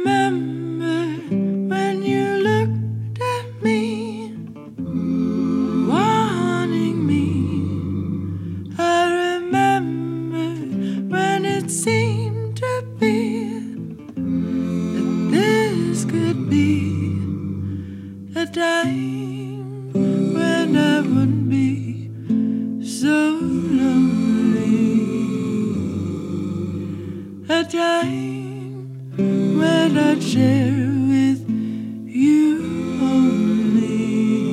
remember when you looked at me, wanting me. I remember when it seemed to be that this could be a time when I wouldn't be so lonely. A time when I'd share with you only.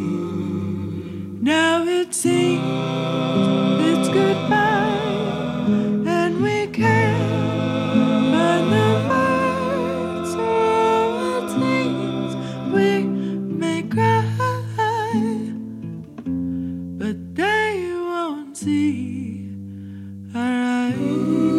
Now it seems it's goodbye, and we can't find the words. So it seems we may cry, but they won't see our eyes.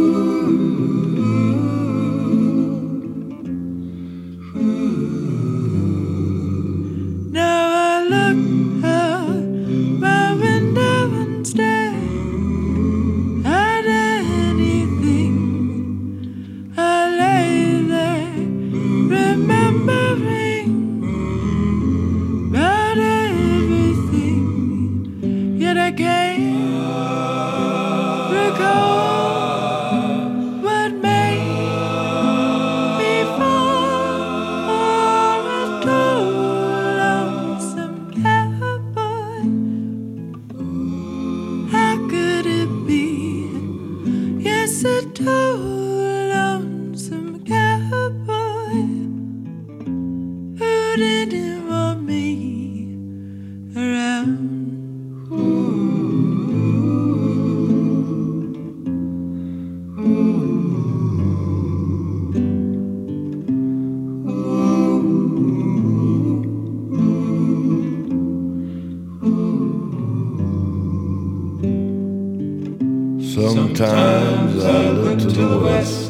Sometimes I look to the west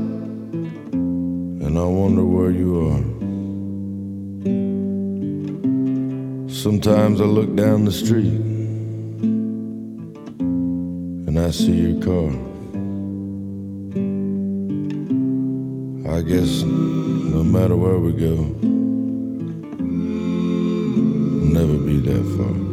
and I wonder where you are. Sometimes I look down the street and I see your car. I guess no matter where we go, we'll never be that far.